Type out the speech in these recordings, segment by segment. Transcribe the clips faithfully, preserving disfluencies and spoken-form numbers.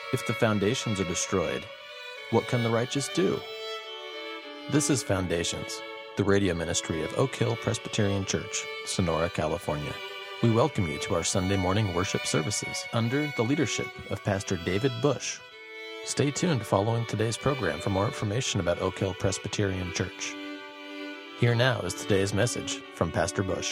If the foundations are destroyed, what can the righteous do? This is Foundations, the radio ministry of Oak Hill Presbyterian Church, Sonora, California. We welcome you to our Sunday morning worship services under the leadership of Pastor David Bush. Stay tuned following today's program for more information about Oak Hill Presbyterian Church. Here now is today's message from Pastor Bush.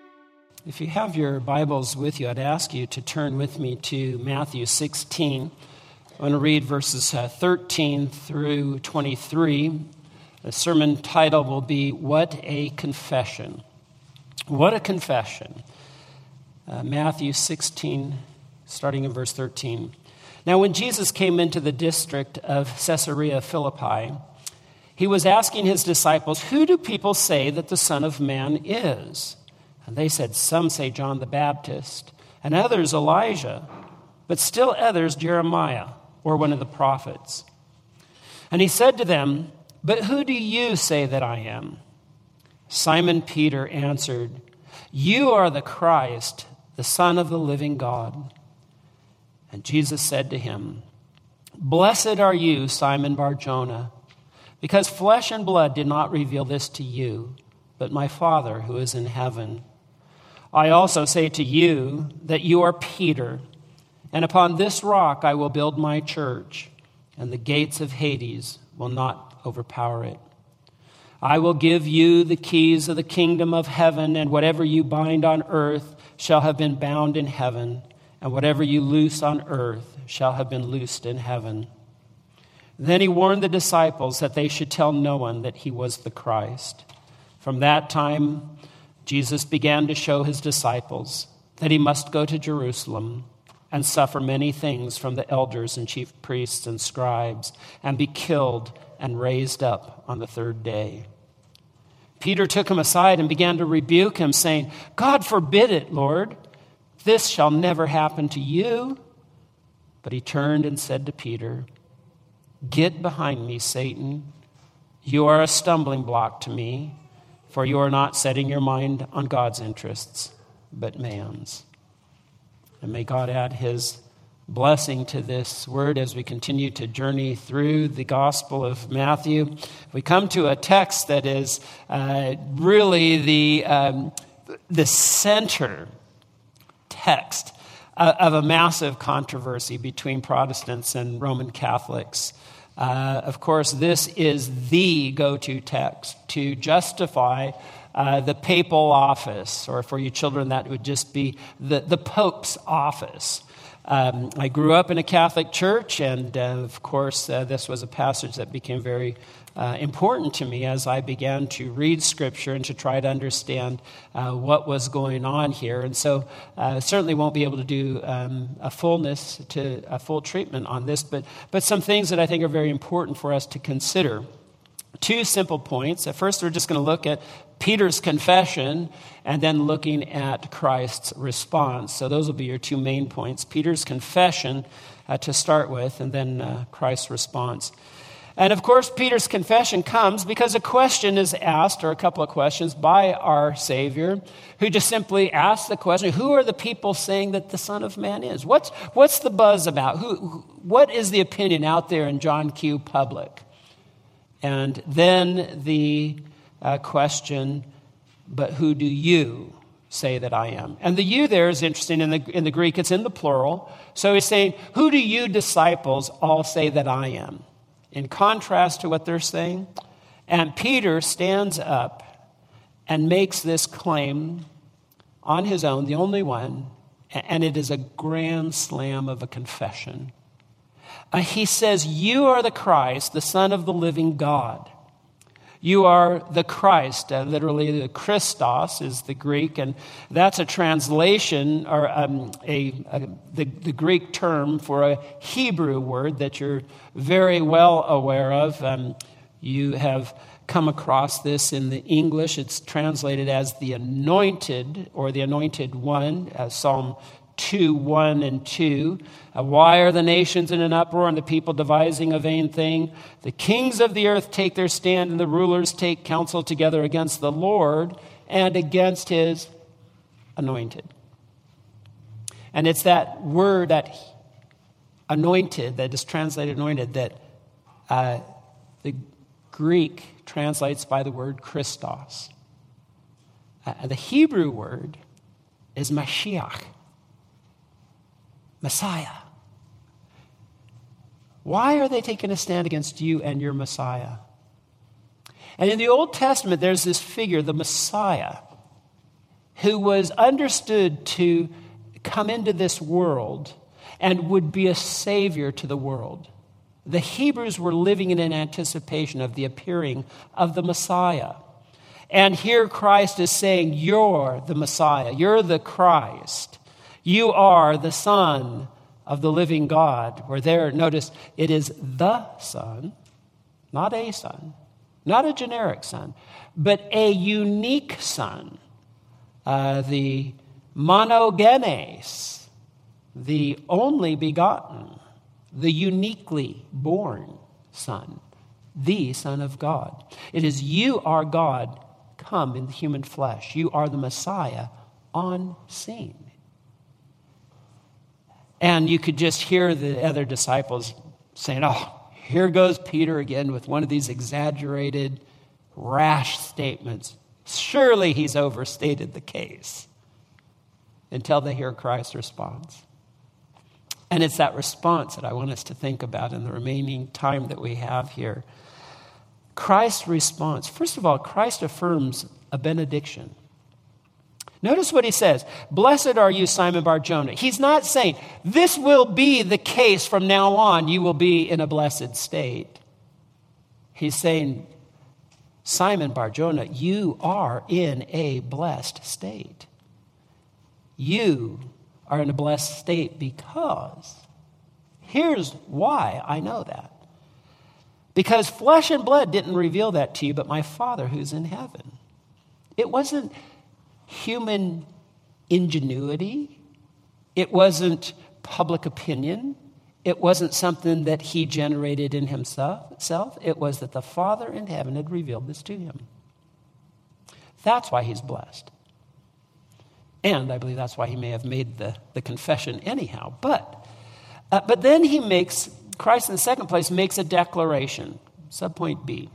If you have your Bibles with you, I'd ask you to turn with me to Matthew sixteen. I'm going to read verses uh, thirteen through twenty-three. The sermon title will be, What a Confession. What a Confession. Uh, Matthew sixteen, starting in verse thirteen. Now when Jesus came into the district of Caesarea Philippi, he was asking his disciples, Who do people say that the Son of Man is? And they said, Some say John the Baptist, and others Elijah, but still others Jeremiah, or one of the prophets. And he said to them, But who do you say that I am? Simon Peter answered, You are the Christ, the Son of the living God. And Jesus said to him, Blessed are you, Simon Bar-Jonah, because flesh and blood did not reveal this to you, but my Father who is in heaven. I also say to you that you are Peter, and upon this rock I will build my church, and the gates of Hades will not overpower it. I will give you the keys of the kingdom of heaven, and whatever you bind on earth shall have been bound in heaven, and whatever you loose on earth shall have been loosed in heaven. Then he warned the disciples that they should tell no one that he was the Christ. From that time, Jesus began to show his disciples that he must go to Jerusalem and suffer many things from the elders and chief priests and scribes, and be killed and raised up on the third day. Peter took him aside and began to rebuke him, saying, God forbid it, Lord. This shall never happen to you. But he turned and said to Peter, Get behind me, Satan. You are a stumbling block to me, for you are not setting your mind on God's interests, but man's. And may God add his blessing to this word as we continue to journey through the Gospel of Matthew. We come to a text that is uh, really the, um, the center text uh, of a massive controversy between Protestants and Roman Catholics. Uh, of course, this is the go-to text to justify uh, the papal office, or for you children, that would just be the, the Pope's office. Um, I grew up in a Catholic church, and uh, of course, uh, this was a passage that became very uh, important to me as I began to read Scripture and to try to understand uh, what was going on here. And so, I uh, certainly won't be able to do um, a fullness to a full treatment on this, but but some things that I think are very important for us to consider. Two simple points. At first, we're just going to look at Peter's confession and then looking at Christ's response. So those will be your two main points. Peter's confession uh, to start with, and then uh, Christ's response. And of course, Peter's confession comes because a question is asked, or a couple of questions, by our Savior, who just simply asks the question, who are the people saying that the Son of Man is? What's, what's the buzz about? Who, what is the opinion out there in John Q. Public? And then the uh, question, but who do you say that I am? And the you there is interesting. In the, in the Greek, it's in the plural. So he's saying, who do you disciples all say that I am? In contrast to what they're saying. And Peter stands up and makes this claim on his own, the only one, and it is a grand slam of a confession. Uh, he says, you are the Christ, the Son of the living God. You are the Christ. Uh, literally, the Christos is the Greek, and that's a translation, or um, a, a the, the Greek term for a Hebrew word that you're very well aware of. Um, you have come across this in the English. It's translated as the anointed, or the anointed one, as Psalm two, one and two. Uh, Why are the nations in an uproar and the people devising a vain thing? The kings of the earth take their stand and the rulers take counsel together against the Lord and against his anointed. And it's that word, that anointed, that is translated anointed, that uh, the Greek translates by the word Christos. Uh, the Hebrew word is Mashiach, Messiah. Why are they taking a stand against you and your Messiah? And in the Old Testament, there's this figure, the Messiah, who was understood to come into this world and would be a savior to the world. The Hebrews were living in an anticipation of the appearing of the Messiah. And here Christ is saying, you're the Messiah. You're the Christ. You are the Son of the living God. Where there, notice, it is the Son, not a Son, not a generic Son, but a unique Son. Uh, the monogenes, the only begotten, the uniquely born Son, the Son of God. It is you are God come in the human flesh. You are the Messiah on scene. And you could just hear the other disciples saying, oh, here goes Peter again with one of these exaggerated, rash statements. Surely he's overstated the case. Until they hear Christ's response. And it's that response that I want us to think about in the remaining time that we have here. Christ's response. First of all, Christ affirms a benediction. Notice what he says. Blessed are you, Simon Bar-Jonah. He's not saying, this will be the case from now on. You will be in a blessed state. He's saying, Simon Bar-Jonah, you are in a blessed state. You are in a blessed state because, here's why I know that. Because flesh and blood didn't reveal that to you, but my Father who's in heaven. It wasn't human ingenuity. It wasn't public opinion. It wasn't something that he generated in himself. It was that the Father in heaven had revealed this to him. That's why he's blessed. And I believe that's why he may have made the, the confession anyhow. But, uh, but then he makes, Christ in the second place makes a declaration. Subpoint B.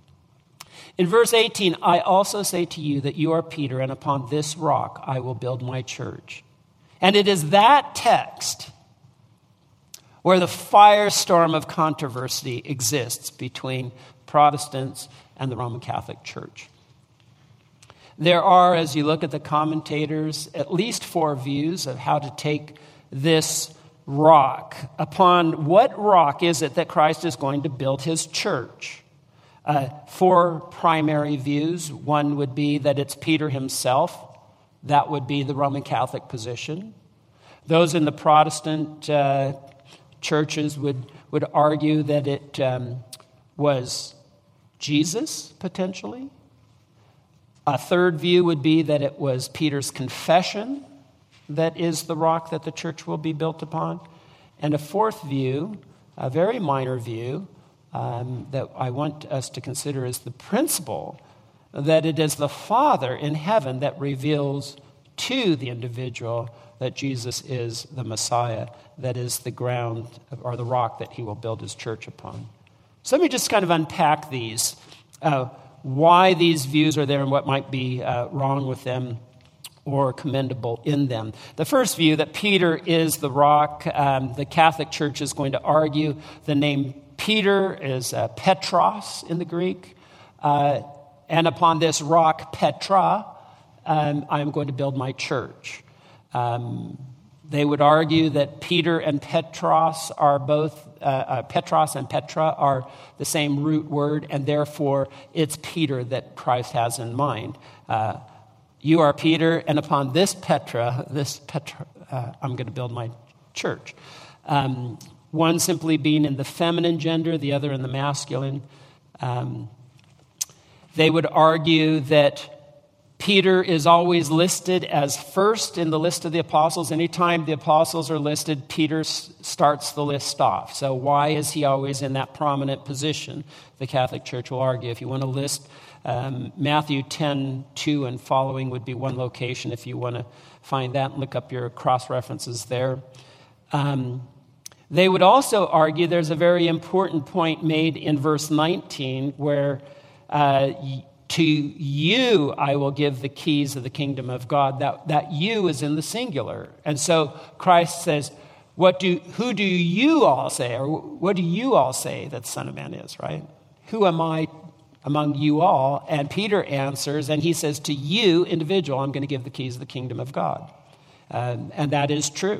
In verse eighteen, I also say to you that you are Peter, and upon this rock I will build my church. And it is that text where the firestorm of controversy exists between Protestants and the Roman Catholic Church. There are, as you look at the commentators, at least four views of how to take this rock. Upon what rock is it that Christ is going to build his church? Uh, four primary views. One would be that it's Peter himself. That would be the Roman Catholic position. Those in the Protestant uh, churches would, would argue that it um, was Jesus, potentially. A third view would be that it was Peter's confession that is the rock that the church will be built upon. And a fourth view, a very minor view, um, that I want us to consider is the principle that it is the Father in heaven that reveals to the individual that Jesus is the Messiah, that is the ground or the rock that he will build his church upon. So let me just kind of unpack these. Uh, why these views are there and what might be uh, wrong with them or commendable in them. The first view, that Peter is the rock, um, the Catholic Church is going to argue the name Peter is uh, Petros in the Greek, uh, and upon this rock, Petra, um, I'm going to build my church. Um, they would argue that Peter and Petros are both, uh, uh, Petros and Petra are the same root word, and therefore it's Peter that Christ has in mind. Uh, you are Peter, and upon this Petra, this Petra, uh, I'm going to build my church. Um, one simply being in the feminine gender, the other in the masculine. Um, they would argue that Peter is always listed as first in the list of the apostles. Anytime the apostles are listed, Peter s- starts the list off. So why is he always in that prominent position? The Catholic Church will argue. If you want to list um, Matthew ten two and following would be one location if you want to find that and look up your cross-references there. Um, They would also argue there's a very important point made in verse nineteen where uh, to you I will give the keys of the kingdom of God. That, that you is in the singular. And so Christ says, "What do who do you all say, or what do you all say that the Son of Man is," right? Who am I among you all? And Peter answers, and he says, to you, individual, I'm going to give the keys of the kingdom of God. Um, and that is true.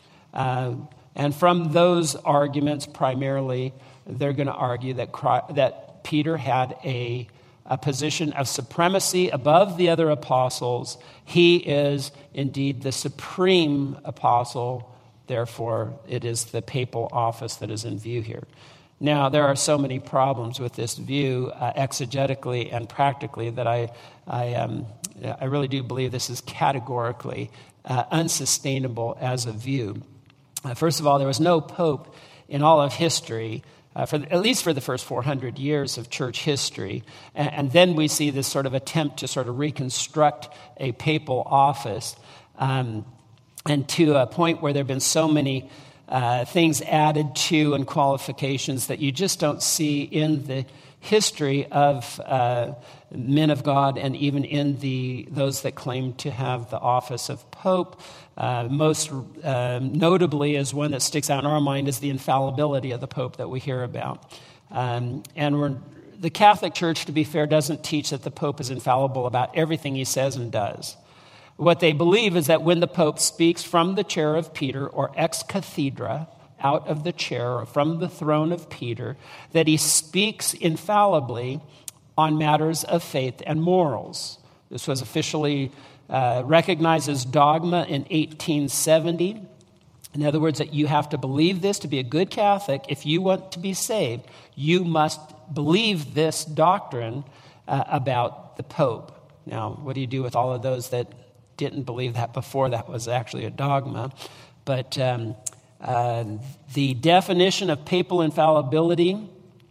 Uh, and from those arguments, primarily, they're going to argue that Christ, that Peter had a, a position of supremacy above the other apostles. He is indeed the supreme apostle. Therefore, it is the papal office that is in view here. Now, there are so many problems with this view, uh, exegetically and practically, that I, I, um, I really do believe this is categorically uh, unsustainable as a view. Uh, first of all, there was no pope in all of history, uh, for the, at least for the first four hundred years of church history. And, and then we see this sort of attempt to sort of reconstruct a papal office, um, and to a point where there have been so many uh, things added to and qualifications that you just don't see in the history of uh, men of God, and even in the those that claim to have the office of pope. Uh, most uh, notably, is one that sticks out in our mind, is the infallibility of the pope that we hear about. Um, and we're, the Catholic Church, to be fair, doesn't teach that the pope is infallible about everything he says and does. What they believe is that when the pope speaks from the chair of Peter, or ex cathedra, out of the chair or from the throne of Peter, that he speaks infallibly on matters of faith and morals. This was officially uh, recognized as dogma in eighteen seventy. In other words, that you have to believe this to be a good Catholic. If you want to be saved, you must believe this doctrine uh, about the Pope. Now, what do you do with all of those that didn't believe that before that was actually a dogma? But um, uh, the definition of papal infallibility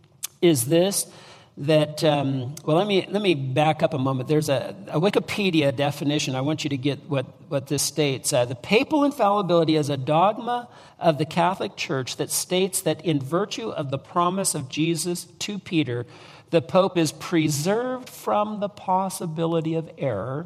is this, that, um, well, let me let me back up a moment. There's a, a Wikipedia definition. I want you to get what, what this states. Uh, the papal infallibility is a dogma of the Catholic Church that states that in virtue of the promise of Jesus to Peter, the Pope is preserved from the possibility of error,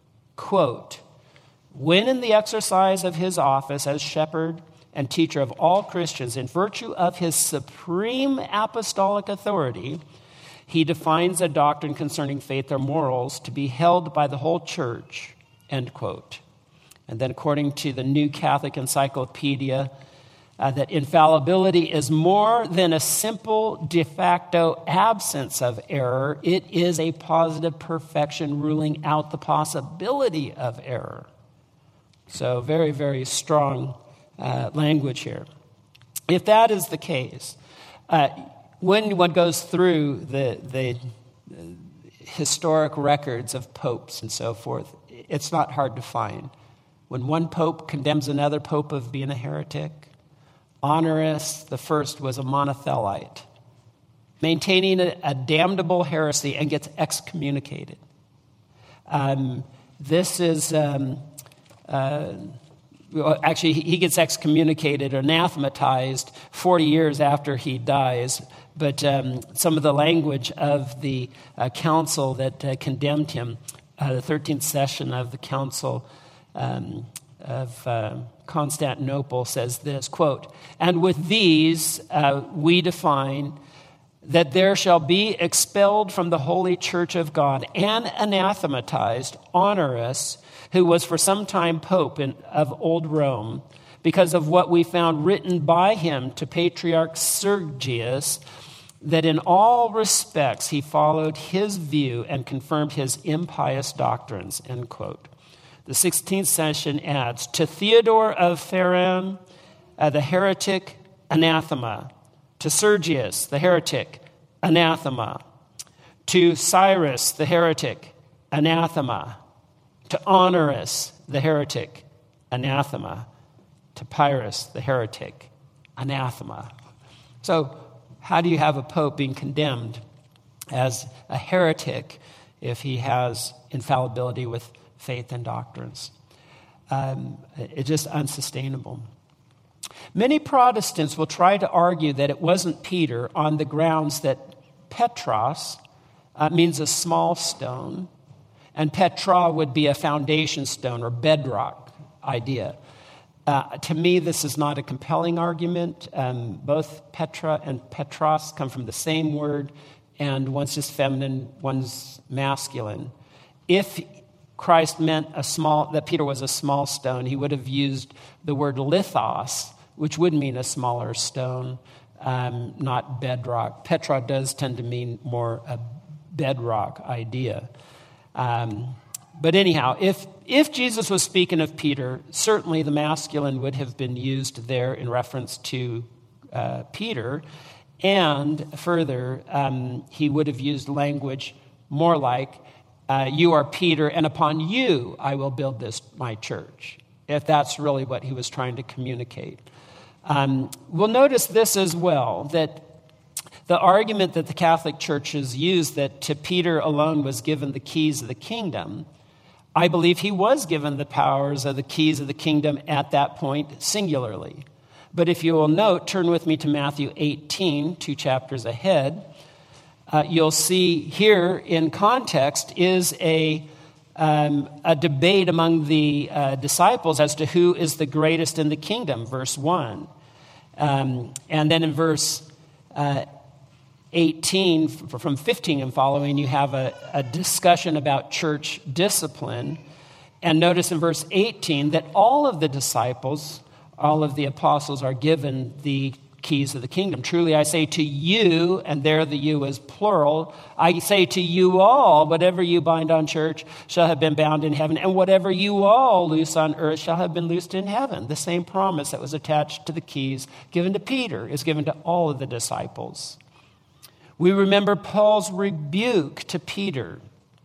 quote, when in the exercise of his office as shepherd and teacher of all Christians, in virtue of his supreme apostolic authority, he defines a doctrine concerning faith or morals to be held by the whole church, end quote. And then according to the New Catholic Encyclopedia, uh, that infallibility is more than a simple de facto absence of error. It is a positive perfection ruling out the possibility of error. So very, very strong uh, language here. If that is the case, uh, when one goes through the, the historic records of popes and so forth, it's not hard to find. When one pope condemns another pope of being a heretic, Honorius the first was a monothelite, maintaining a, a damnable heresy, and gets excommunicated. Um, this is... Um, uh, Well, actually, he gets excommunicated, anathematized forty years after he dies. But um, some of the language of the uh, council that uh, condemned him, uh, the thirteenth session of the Council um, of uh, Constantinople says this, quote, and with these uh, we define that there shall be expelled from the holy church of God and anathematized Honorius, who was for some time Pope in, of Old Rome, because of what we found written by him to Patriarch Sergius, that in all respects he followed his view and confirmed his impious doctrines, end quote. The sixteenth session adds, to Theodore of Ferran, uh, the heretic, anathema. To Sergius, the heretic, anathema. To Cyrus, the heretic, anathema. To Honorius, the heretic, anathema. To Pyrrhus, the heretic, anathema. So, how do you have a pope being condemned as a heretic if he has infallibility with faith and doctrines? Um, it's just unsustainable. Many Protestants will try to argue that it wasn't Peter on the grounds that Petros uh, means a small stone, and Petra would be a foundation stone or bedrock idea. Uh, to me, this is not a compelling argument. Um, both Petra and Petros come from the same word, and one's just feminine, one's masculine. If Christ meant a small, that Peter was a small stone, he would have used the word lithos, which would mean a smaller stone, um, not bedrock. Petra does tend to mean more a bedrock idea. Um, but anyhow, if if Jesus was speaking of Peter, certainly the masculine would have been used there in reference to uh, Peter. And further, um, he would have used language more like, uh, you are Peter, and upon you I will build this, my church, if that's really what he was trying to communicate. Um, we'll notice this as well, that the argument that the Catholic churches use that to Peter alone was given the keys of the kingdom, I believe he was given the powers of the keys of the kingdom at that point singularly. But if you will note, turn with me to Matthew eighteen, two chapters ahead. Uh, you'll see here in context is a, um, a debate among the uh, disciples as to who is the greatest in the kingdom, verse one. Um, and then in verse uh, eighteen, from fifteen and following, you have a, a discussion about church discipline. And notice in verse eighteen that all of the disciples, all of the apostles are given the keys of the kingdom. Truly I say to you, and there the you is plural, I say to you all, whatever you bind on church shall have been bound in heaven, and whatever you all loose on earth shall have been loosed in heaven. The same promise that was attached to the keys given to Peter is given to all of the disciples. We remember Paul's rebuke to Peter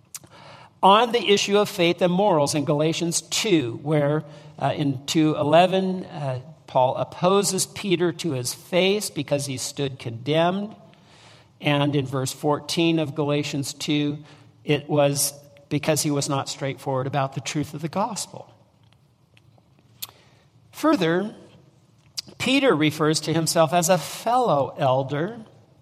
on the issue of faith and morals in Galatians two, where uh, in two eleven, uh, Paul opposes Peter to his face because he stood condemned. And in verse fourteen of Galatians two, it was because he was not straightforward about the truth of the gospel. Further, Peter refers to himself as a fellow elder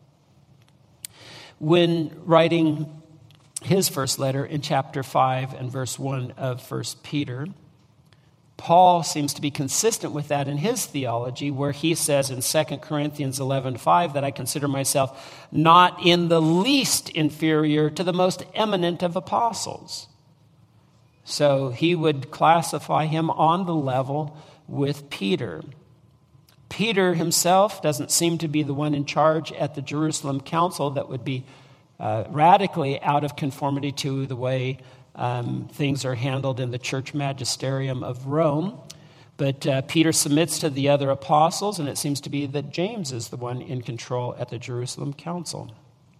when writing his first letter in chapter five and verse one of First Peter. Paul seems to be consistent with that in his theology, where he says in Second Corinthians eleven five that I consider myself not in the least inferior to the most eminent of apostles. So he would classify him on the level with Peter. Peter himself doesn't seem to be the one in charge at the Jerusalem Council that would be uh, radically out of conformity to the way um, things are handled in the church magisterium of Rome. But uh, Peter submits to the other apostles, and it seems to be that James is the one in control at the Jerusalem Council.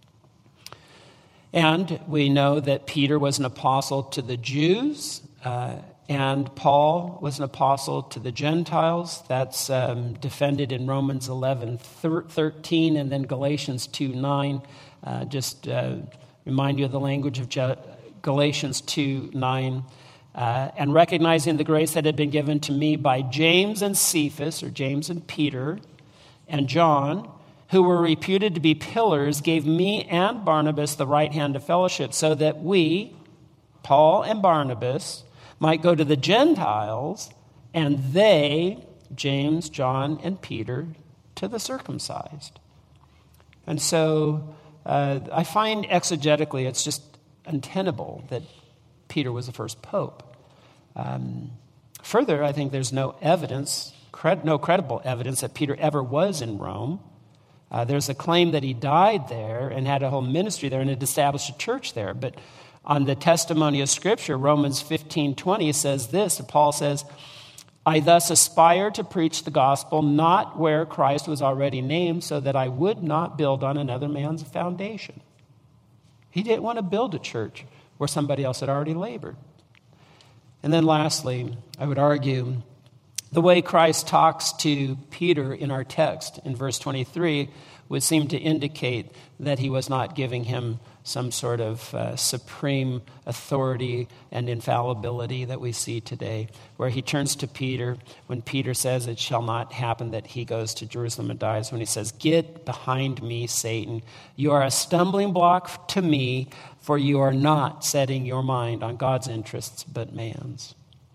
And we know that Peter was an apostle to the Jews, uh, and Paul was an apostle to the Gentiles. That's um, defended in Romans eleven thirteen, and then Galatians two nine. Uh, just uh, remind you of the language of Je- Galatians two nine. Uh, and recognizing the grace that had been given to me by James and Cephas, or James and Peter, and John, who were reputed to be pillars, gave me and Barnabas the right hand of fellowship, so that we, Paul and Barnabas, might go to the Gentiles, and they, James, John, and Peter, to the circumcised. And so uh, I find exegetically it's just untenable that Peter was the first pope. Um, further, I think there's no evidence, cred- no credible evidence that Peter ever was in Rome. Uh, there's a claim that he died there and had a whole ministry there and had established a church there. But on the testimony of Scripture, Romans fifteen twenty says this, and Paul says, I thus aspire to preach the gospel not where Christ was already named, so that I would not build on another man's foundation. He didn't want to build a church where somebody else had already labored. And then lastly, I would argue The way Christ talks to Peter in our text in verse twenty-three would seem to indicate that he was not giving him some sort of uh, supreme authority and infallibility that we see today, where he turns to Peter when Peter says it shall not happen that he goes to Jerusalem and dies, when he says, "Get behind me, Satan. You are a stumbling block to me, for you are not setting your mind on God's interests, but man's."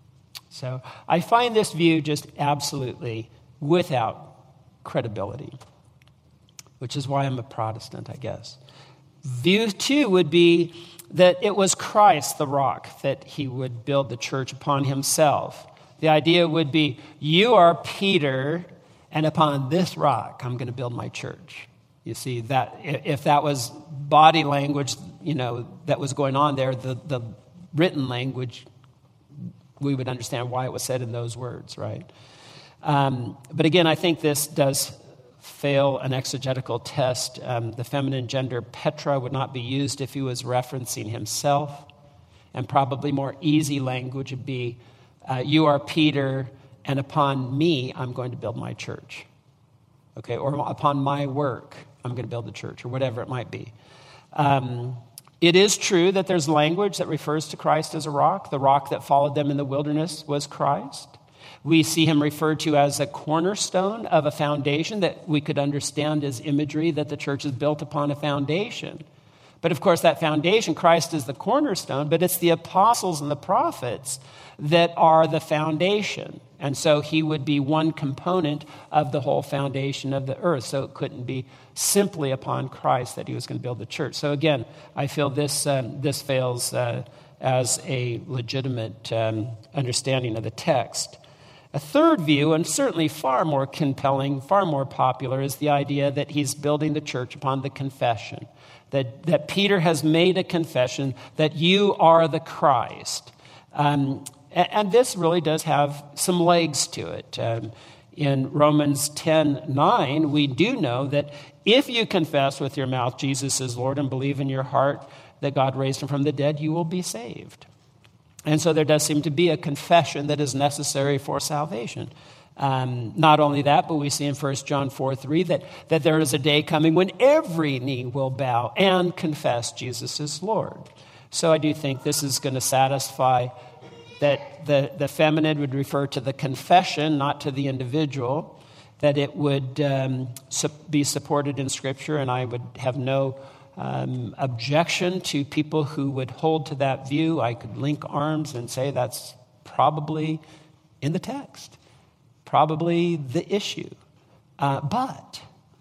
So I find this view just absolutely without credibility, which is why I'm a Protestant, I guess. View two would be that it was Christ, the rock, that he would build the church upon himself. The idea would be, you are Peter, and upon this rock, I'm going to build my church. You see, that if that was body language, you know, that was going on there, the, the written language, we would understand why it was said in those words, right? Um, but again, I think this does fail an exegetical test. Um, the feminine gender Petra would not be used if he was referencing himself. And probably more easy language would be, uh, you are Peter, and upon me, I'm going to build my church. Okay, or upon my work, I'm going to build the church, or whatever it might be. Um, it is true that there's language that refers to Christ as a rock. The rock that followed them in the wilderness was Christ. We see him referred to as a cornerstone of a foundation that we could understand as imagery that the church is built upon a foundation. But of course, that foundation, Christ is the cornerstone, but it's the apostles and the prophets that are the foundation. And so he would be one component of the whole foundation of the earth. So it couldn't be simply upon Christ that he was going to build the church. So again, I feel this, um, this fails uh, as a legitimate um, understanding of the text. A third view, and certainly far more compelling, far more popular, is the idea that he's building the church upon the confession. That, that Peter has made a confession that you are the Christ. Um, and, and this really does have some legs to it. Um, in Romans ten nine, we do know that if you confess with your mouth Jesus is Lord and believe in your heart that God raised him from the dead, you will be saved. And so there does seem to be a confession that is necessary for salvation. Um, not only that, but we see in First John four three that, that there is a day coming when every knee will bow and confess Jesus is Lord. So I do think this is going to satisfy that the, the feminine would refer to the confession, not to the individual, that it would um, su- be supported in Scripture, and I would have no Um, objection to people who would hold to that view. I could link arms and say that's probably in the text, probably the issue. Uh, but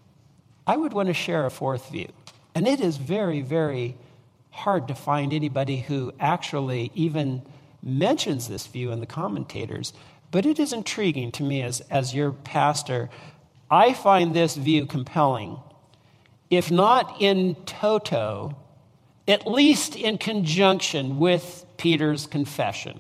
I would want to share a fourth view. And it is very, very hard to find anybody who actually even mentions this view in the commentators. But it is intriguing to me as, as your pastor. I find this view compelling, if not in toto, at least in conjunction with Peter's confession.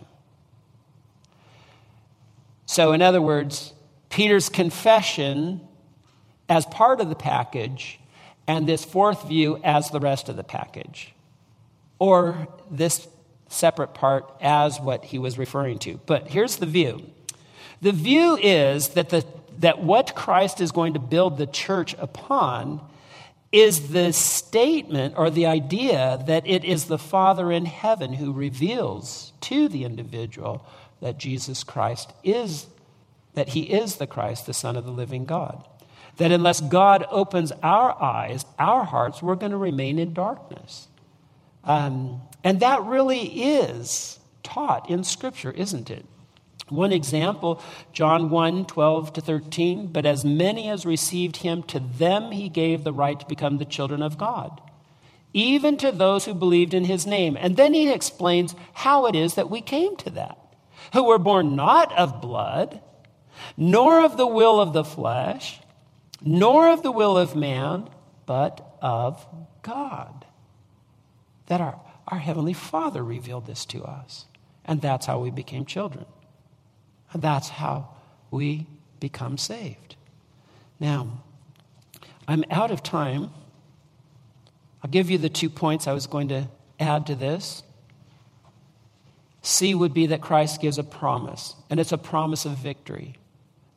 So in other words, Peter's confession as part of the package, and this fourth view as the rest of the package. Or this separate part as what he was referring to. But here's the view. The view is that, the, that what Christ is going to build the church upon is the statement or the idea that it is the Father in heaven who reveals to the individual that Jesus Christ is, that he is the Christ, the Son of the living God. That unless God opens our eyes, our hearts, we're going to remain in darkness. Um, and that really is taught in Scripture, isn't it? One example, John one, twelve to thirteen, but as many as received him, to them he gave the right to become the children of God, even to those who believed in his name. And then he explains how it is that we came to that, who were born not of blood, nor of the will of the flesh, nor of the will of man, but of God. That our, our Heavenly Father revealed this to us. And that's how we became children. And that's how we become saved. Now, I'm out of time. I'll give you the two points I was going to add to this. C would be that Christ gives a promise, and it's a promise of victory.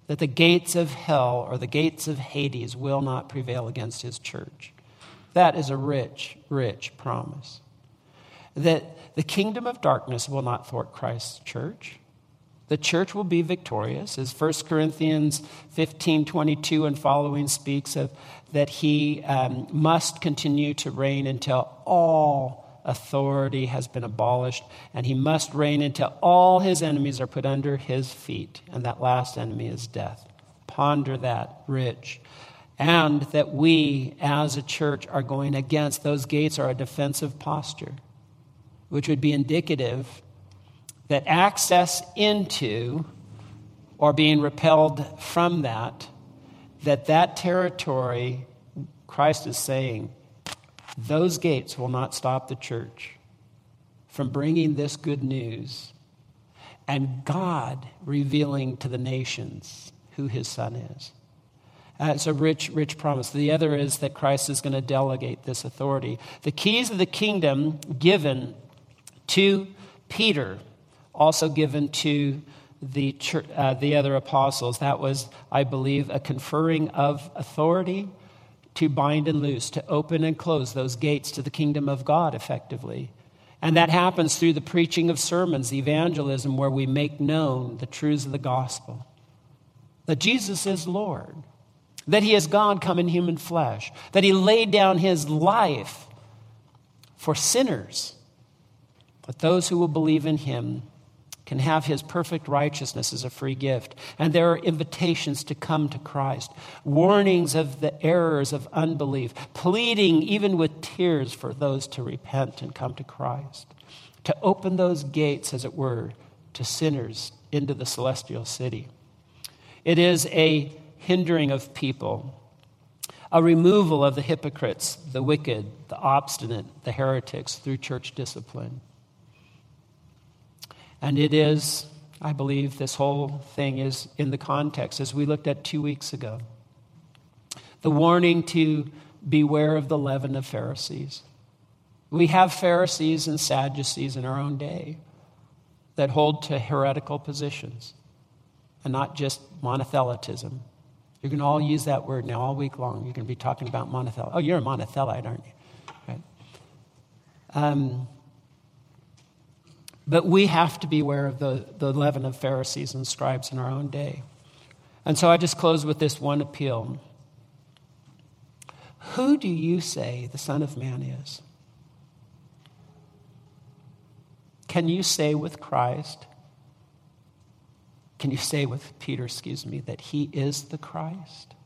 that the gates of hell or the gates of Hades will not prevail against his church. That is a rich, rich promise. That the kingdom of darkness will not thwart Christ's church. The church will be victorious, as First Corinthians fifteen twenty-two and following speaks of, that he um, must continue to reign until all authority has been abolished, and he must reign until all his enemies are put under his feet, and that last enemy is death. Ponder that, rich. And that we, as a church, are going against, those gates are a defensive posture, which would be indicative that access into or being repelled from that, that that territory, Christ is saying, those gates will not stop the church from bringing this good news and God revealing to the nations who his son is. Uh, it's a rich, rich promise. The other is that Christ is going to delegate this authority. The keys of the kingdom given to Peter, also given to the church, uh, the other apostles. That was, I believe, a conferring of authority to bind and loose, to open and close those gates to the kingdom of God effectively. And that happens through the preaching of sermons, evangelism, where we make known the truths of the gospel. That Jesus is Lord. That he is God come in human flesh. That he laid down his life for sinners. But those who will believe in him can have his perfect righteousness as a free gift. And there are invitations to come to Christ, warnings of the errors of unbelief, pleading even with tears for those to repent and come to Christ, to open those gates, as it were, to sinners into the celestial city. It is a hindering of people, a removal of the hypocrites, the wicked, the obstinate, the heretics through church discipline. And it is, I believe, this whole thing is in the context, as we looked at two weeks ago. The warning to beware of the leaven of Pharisees. We have Pharisees and Sadducees in our own day that hold to heretical positions and not just monothelitism. You're going to all use that word now all week long. You're going to be talking about monothelite. Oh, you're a monothelite, aren't you? Right. Um, but we have to be aware of the, the leaven of Pharisees and scribes in our own day. And so I just close with this one appeal. Who do you say the Son of Man is? Can you say with Christ, can you say with Peter, excuse me, that he is the Christ?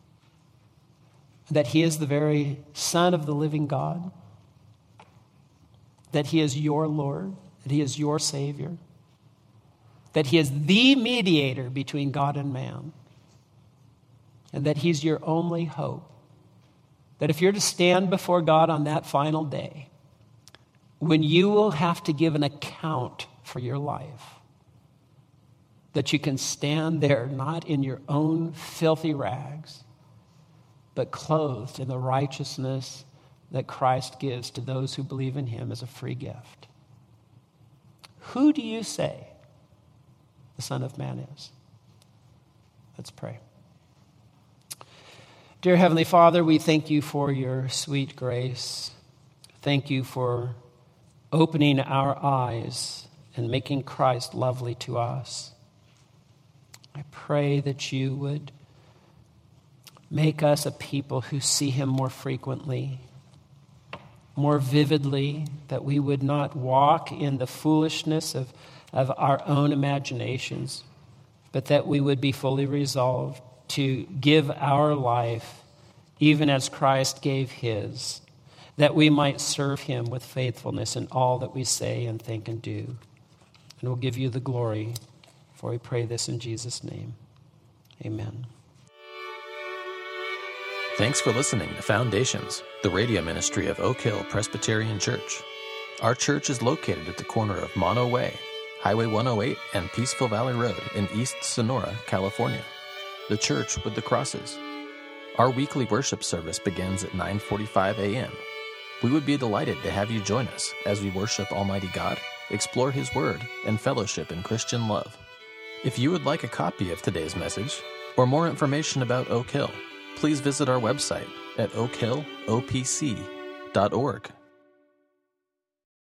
That he is the very Son of the living God? That he is your Lord? That he is your Savior? That he is the mediator between God and man? And that he's your only hope? That if you're to stand before God on that final day, when you will have to give an account for your life, that you can stand there not in your own filthy rags, but clothed in the righteousness that Christ gives to those who believe in him as a free gift. Who do you say the Son of Man is? Let's pray. Dear Heavenly Father, we thank you for your sweet grace. Thank you for opening our eyes and making Christ lovely to us. I pray that you would make us a people who see him more frequently, more vividly, that we would not walk in the foolishness of, of our own imaginations, but that we would be fully resolved to give our life even as Christ gave his, that we might serve him with faithfulness in all that we say and think and do. And we'll give you the glory, for we pray this in Jesus' name. Amen. Thanks for listening to Foundations, the radio ministry of Oak Hill Presbyterian Church. Our church is located at the corner of Mono Way, Highway one oh eight, and Peaceful Valley Road in East Sonora, California. The church with the crosses. Our weekly worship service begins at nine forty-five a.m. We would be delighted to have you join us as we worship Almighty God, explore his word, and fellowship in Christian love. If you would like a copy of today's message or more information about Oak Hill, please visit our website at oak hill o p c dot org.